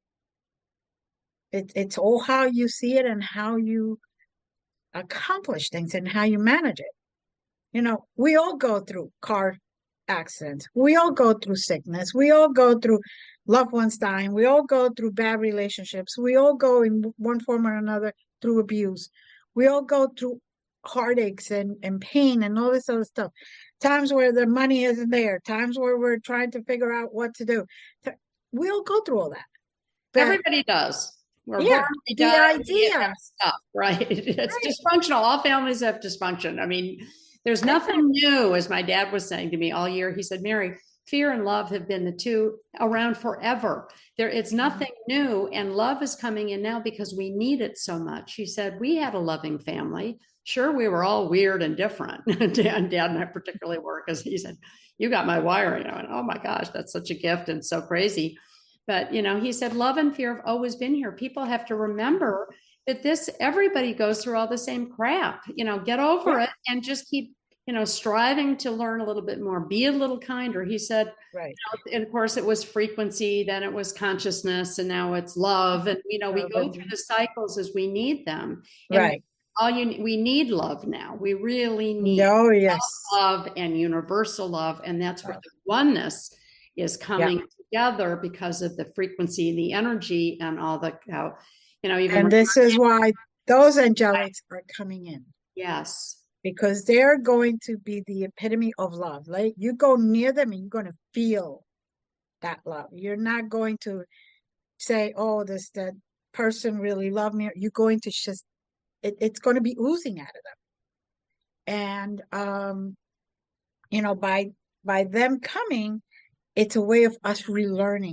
It, it's all how you see it and how you accomplish things and how you manage it. You know, we all go through car accidents. We all go through sickness. We all go through loved ones dying. We all go through bad relationships. We all go in one form or another through abuse. We all go through heartaches and, and pain and all this other stuff. Times where the money isn't there. Times where we're trying to figure out what to do. We all go through all that. But everybody does. We're yeah, born, we the die, idea. Stuff, right? It's right. dysfunctional. All families have dysfunction. I mean, there's nothing new, as my dad was saying to me all year. He said, Mary, fear and love have been the two around forever. There, it's nothing new, and love is coming in now because we need it so much. He said, we had a loving family. Sure, we were all weird and different. Dad, Dad and I particularly were, because he said, you got my wiring. I went, oh my gosh, that's such a gift and so crazy. But, you know, he said, love and fear have always been here. People have to remember that this, everybody goes through all the same crap, you know, get over yeah. it and just keep, you know, striving to learn a little bit more, be a little kinder. He said, right. You know, and of course it was frequency, then it was consciousness, and now it's love. And, you know, we go through the cycles as we need them. And right. all you, we need love now. We really need oh, yes. love and universal love. And that's where the oneness is coming yeah. together because of the frequency, the energy, and all the how, you know, even and this is why those angelics are coming in. Yes, because they're going to be the epitome of love. Like you go near them and you're going to feel that love. You're not going to say, "Oh, this that person really loved me." You're going to just it, it's going to be oozing out of them, and um, you know, by by them coming. It's a way of us relearning,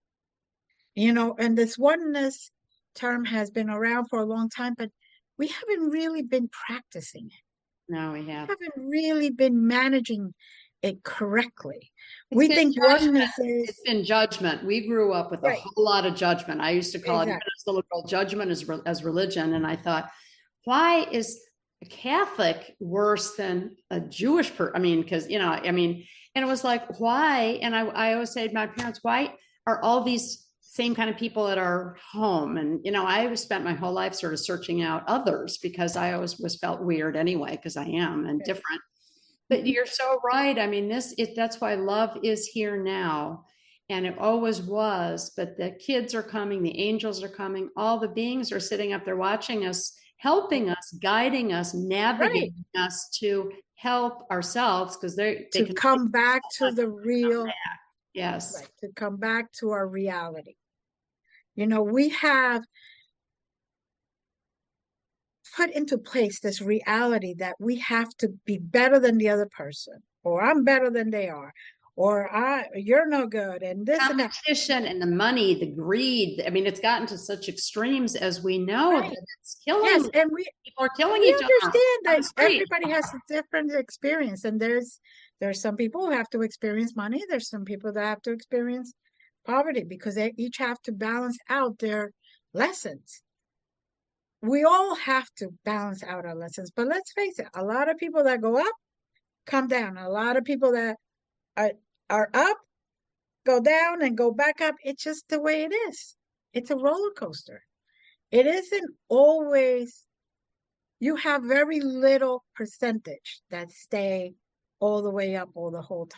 you know, and this oneness term has been around for a long time, but we haven't really been practicing it. No, we have. We haven't really been managing it correctly. It's we think judgment. Oneness is... It's been judgment. We grew up with right. a whole lot of judgment. I used to call exactly. it, even as a little girl, judgment as, as religion. And I thought, why is a Catholic worse than a Jewish person? I mean, because, you know, I mean... And it was like, why? And I, I always say to my parents, why are all these same kind of people at our home? And, you know, I spent my whole life sort of searching out others because I always was felt weird anyway, because I am and different. But you're so right. I mean, this is, that's why love is here now. And it always was, but the kids are coming, the angels are coming, all the beings are sitting up there watching us, helping us, guiding us, navigating right. us to help ourselves, because they to can come back to the real yes right, to come back to our reality. You know, we have put into place this reality that we have to be better than the other person. or I'm better than they are, or I you're no good, and this and that. Competition and the money, the greed. I mean, it's gotten to such extremes, as we know, Right. that it's killing Yes, and we people are and killing we each other understand on that the street. everybody has a different experience, and there's there's some people who have to experience money. There's some people that have to experience poverty because they each have to balance out their lessons. We all have to balance out our lessons, but let's face it, a lot of people that go up come down. A lot of people that are are up go down and go back up. It's just the way it is. It's a roller coaster. It isn't always, you have very little percentage that stay all the way up all the whole time.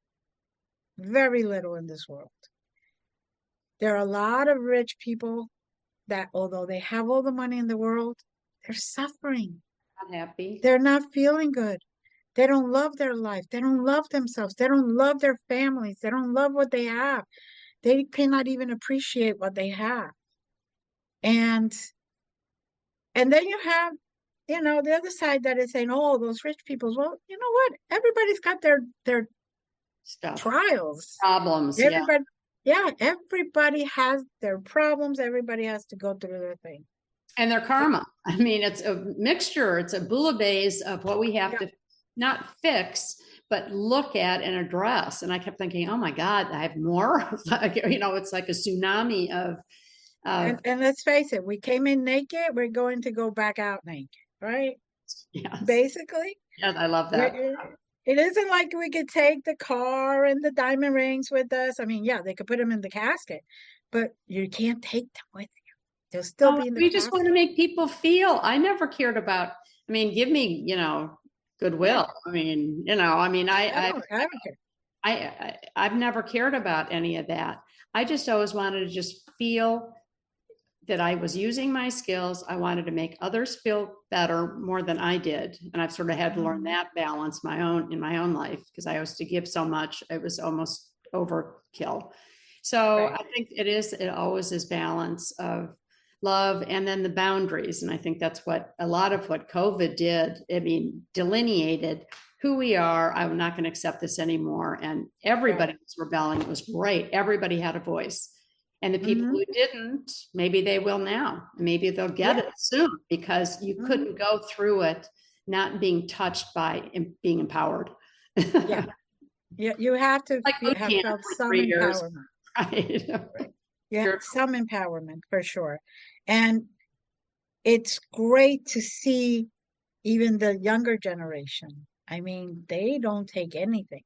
Very little in this world. There are a lot of rich people that, although they have all the money in the world, they're suffering. Not happy. They're not feeling good. They don't love their life. They don't love themselves. They don't love their families. They don't love what they have. They cannot even appreciate what they have. And and then you have, you know, the other side that is saying, oh, those rich people. Well, you know what? Everybody's got their their Stuff, trials. problems. Yeah. Everybody, yeah, everybody has their problems. Everybody has to go through their thing. And their karma. I mean, it's a mixture. It's a bouillabaisse of what we have Yeah. to not fix, but look at and address. And I kept thinking, oh my God, I have more. It's like, you know, it's like a tsunami of, of And, and let's face it, we came in naked, we're going to go back out naked, right? yes. Basically, Yes, I love that. it, it isn't like we could take the car and the diamond rings with us. I mean, yeah, they could put them in the casket, but you can't take them with you. They'll still Oh, be in the we just want casket. to make people feel. I never cared about, I mean, give me, you know, goodwill. I mean, you know, I mean, I, I I, don't, I don't care. I, I, I've never cared about any of that. I just always wanted to just feel that I was using my skills. I wanted to make others feel better more than I did. And I've sort of had to learn Mhm. that balance my own in my own life because I used to give so much. It was almost overkill. So Right. I think it is, it always is balance of love and then the boundaries. And I think that's what a lot of what COVID did. I mean, delineated who we are. I'm not going to accept this anymore. And everybody Right. was rebelling. It was great. Everybody had a voice. And the people Mhm. who didn't, maybe they will now. Maybe they'll get Yeah. it soon because you Mhm. couldn't go through it not being touched by em- being empowered. Yeah. You, you have to Like fe- boot have camp felt for some three years, empowerment. right? Right. Yeah, You're- some empowerment for sure. And it's great to see even the younger generation. I mean, they don't take anything.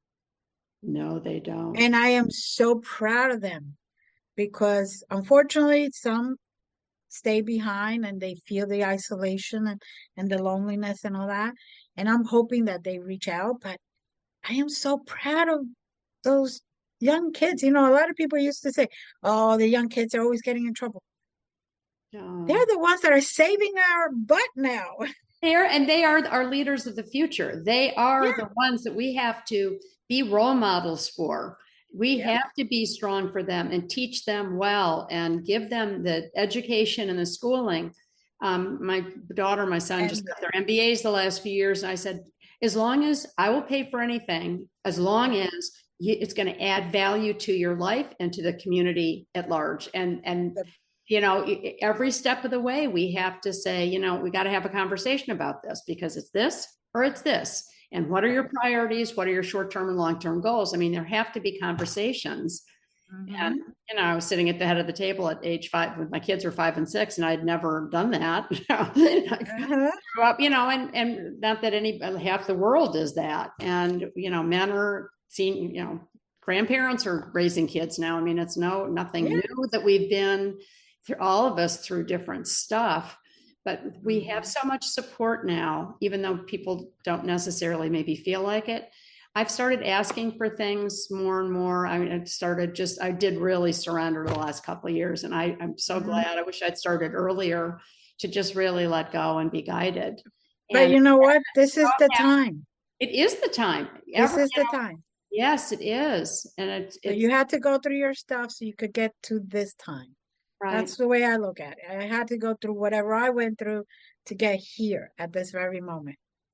no, they don't. And I am so proud of them because unfortunately, some stay behind and they feel the isolation and, and the loneliness and all that. And I'm hoping that they reach out, but I am so proud of those young kids. You know, a lot of people used to say, oh, the young kids are always getting in trouble. They're No. the ones that are saving our butt now. They are, and they are our leaders of the future. They are Yeah, the ones that we have to be role models for. We yeah. have to be strong for them and teach them well and give them the education and the schooling. Um, my daughter, my son just And got their M B As the last few years. And I said, as long as I will pay for anything, as long right. as you, it's going to add value to your life and to the community at large. And, and The, you know, every step of the way, we have to say, you know, we got to have a conversation about this because it's this or it's this. And what are your right. priorities? What are your short term and long term goals? I mean, there have to be conversations. And, Hmm. you know, I was sitting at the head of the table at age five when my kids were five and six, and I'd never done that. I Uh-huh. grew up, you know, and, and not that any, half the world is that. And, you know, men are seeing, you know, grandparents are raising kids now. I mean, it's no, nothing Yeah. new that we've been through, all of us through different stuff. But we have Hmm. so much support now, even though people don't necessarily maybe feel like it. I've started asking for things more and more. I mean, I started just, I did really surrender the last couple of years. And I, I'm so Hmm. glad. I wish I'd started earlier to just really let go and be guided. But And you know what? I'm This so is the happy. time. It is the time. This Ever, is you the know, time. yes, it is. And it's, So it's you had to go through your stuff so you could get to this time. right. That's the way I look at it. I had to go through whatever I went through to get here at this very moment.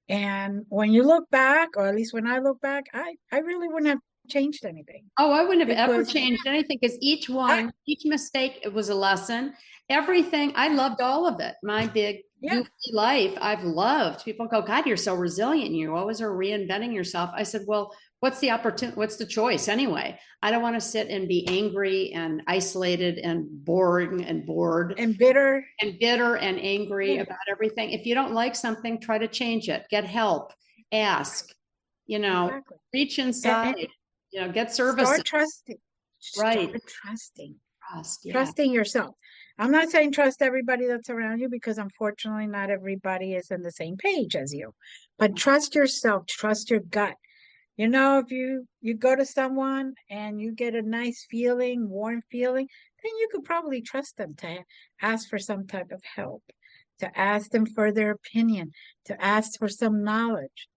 And when you look back, or at least when I look back, I, I really wouldn't have changed anything Oh, I wouldn't have ever because changed anything because each I, one, each mistake, it was a lesson. Everything, I loved all of it. My big yeah, goofy life, I've loved. People go, God, you're so resilient. You always are reinventing yourself. I said, well, what's the opportunity? What's the choice anyway? I don't want to sit and be angry and isolated and boring and bored and bitter. and bitter and angry Yeah, about everything. If you don't like something, try to change it. Get help. Ask. You know, exactly. reach And, and inside. You know, get services. start trusting. Start Right. trusting. Trust. Yeah. Trusting yourself. I'm not saying trust everybody that's around you because unfortunately not everybody is in the same page as you. But trust yourself, trust your gut. You know, if you you go to someone and you get a nice feeling, warm feeling, then you could probably trust them to ask for some type of help, to ask them for their opinion, to ask for some knowledge.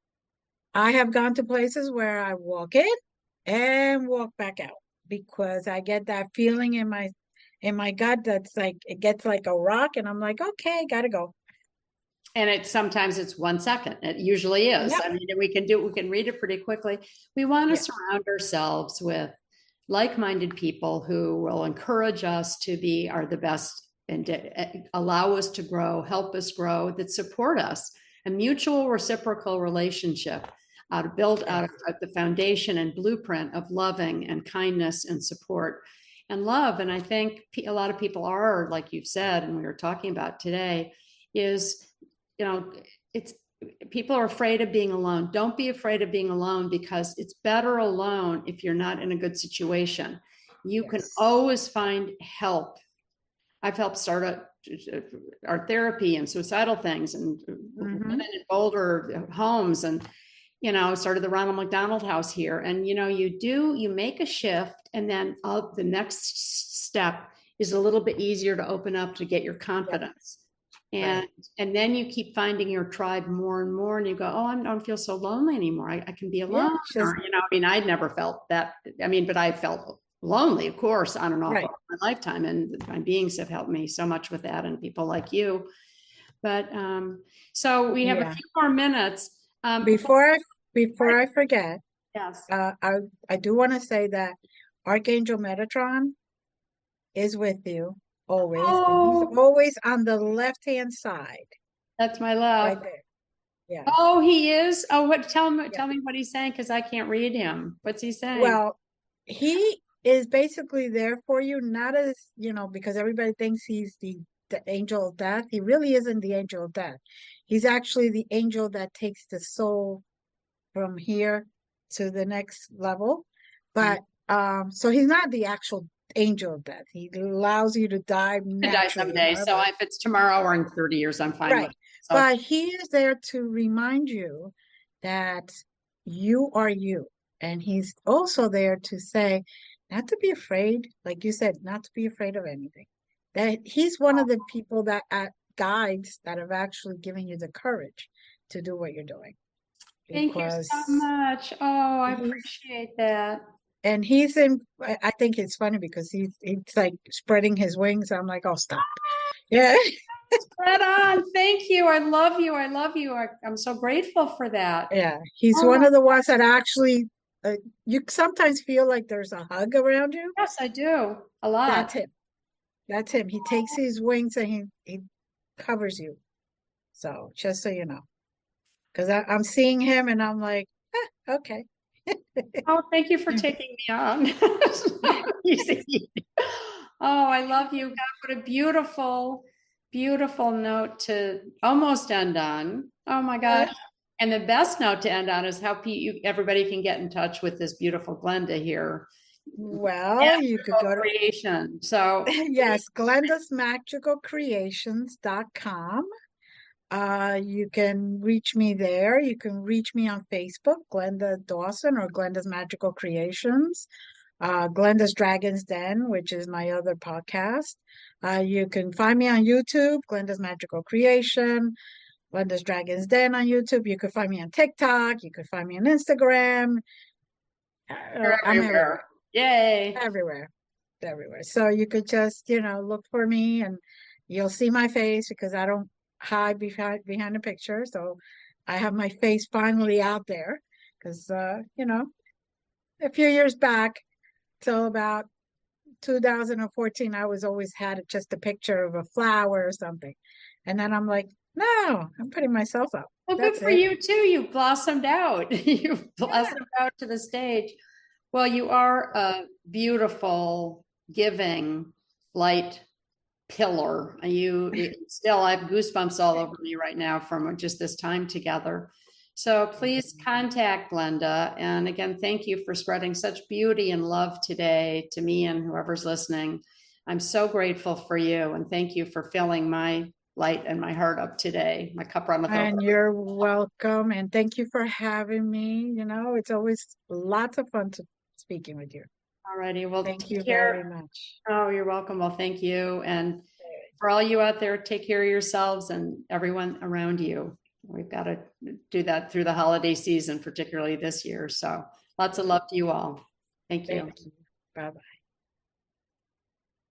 I have gone to places where I walk in and walk back out because I get that feeling in my in my gut that's like it gets like a rock and I'm like, okay, gotta go. And it sometimes it's one second. It usually is. Yep. I mean, we can do we can read it pretty quickly. We want to Yeah. surround ourselves with like-minded people who will encourage us to be our the best and allow us to grow, help us grow, that support us. A mutual reciprocal relationship uh, to build out Yes. of the foundation and blueprint of loving and kindness and support and love. And I think a lot of people are, like you've said, and we were talking about today, is you know, it's people are afraid of being alone. Don't be afraid of being alone because it's better alone if you're not in a good situation. You can Yes. always find help. I've helped start a, art therapy and suicidal things and Mm-hmm. women in Boulder homes and you know started the Ronald McDonald House here. And you know you do you make a shift and then uh, the next step is a little bit easier to open up to get your Yep. confidence. And Right. and then you keep finding your tribe more and more, and you go, oh, I don't feel so lonely anymore. I, I can be Yeah. alone. Just Or, you know, I mean, I'd never felt that. I mean, but I felt lonely, of course, on and off right. over my lifetime. And my beings have helped me so much with that, and people like you. But um, so we have a Yeah. few more minutes. Um, Before I before I forget, yes. uh, I I do want to say that Archangel Metatron is with you always, and he's Oh, always on the left hand side, that's my right love. there. Yeah. Oh, he is. Oh, what? Tell me, Yeah. tell me what he's saying because I can't read him. What's he saying? Well, he is basically there for you, not as, you know, because everybody thinks he's the, the angel of death. He really isn't the angel of death. He's actually the angel that takes the soul from here to the next level. But um, so he's not the actual angel of death. He allows you to die To die naturally. someday. So However, if it's tomorrow or in thirty years, I'm fine with right. it. So But he is there to remind you that you are you. And he's also there to say, not to be afraid, like you said, not to be afraid of anything. That he's one of the people that uh, guides that have actually given you the courage to do what you're doing. thank you so Because much. Oh, I he's appreciate that. and he's in I I think it's funny because he's he's like spreading his wings. I'm like, oh stop. Yeah. Spread on. Thank you. I love you. I love you. I, I'm so grateful for that. Yeah, he's Oh one my, of the ones that actually uh, you sometimes feel like there's a hug around you. yes, I do. A lot. That's him. That's him. He takes his wings and he he covers you. So just so you know, because I'm seeing him and I'm like, eh, okay. Oh, thank you for taking me on. Easy. Oh, I love you. God, what a beautiful, beautiful note to almost end on. Oh my Uh, gosh. And the best note to end on is how pe- you, everybody can get in touch with this beautiful Glenda here. well, you could Magical go to creation. So yes, Glenda's Magical Creations dot com. Uh, you can reach me there. You can reach me on Facebook, Glenda Dawson or Glenda's Magical Creations. Uh, Glenda's Dragon's Den, which is my other podcast. Uh, you can find me on YouTube, Glenda's Magical Creation, Glenda's Dragon's Den on YouTube. You could find me on TikTok. You could find me on Instagram. Uh, you're I'm everywhere, everywhere. Yay. everywhere, everywhere. So you could just, you know, look for me and you'll see my face because I don't hide behind behind a picture. So I have my face finally out there because, uh, you know, a few years back, till about two thousand fourteen, I was always had just a picture of a flower or something. And then I'm like, no, I'm putting myself up. Well, good That's for it. you too. You've blossomed out. You've Yeah. blossomed out to the stage. Well, you are a beautiful, giving, light pillar. You it- still, I have goosebumps all over me right now from just this time together. So please contact Glenda. And again, thank you for spreading such beauty and love today to me and whoever's listening. I'm so grateful for you. And thank you for filling my light and my heart up today. My cup runneth over. And you're welcome. And thank you for having me. You know, it's always lots of fun to speaking with you. Alrighty. Well, Thank take you very care. much. Oh, you're welcome. Well, thank you. And for all you out there, take care of yourselves and everyone around you. We've got to do that through the holiday season, particularly this year. So lots of love to you all. Thank you. Thank you. Bye bye.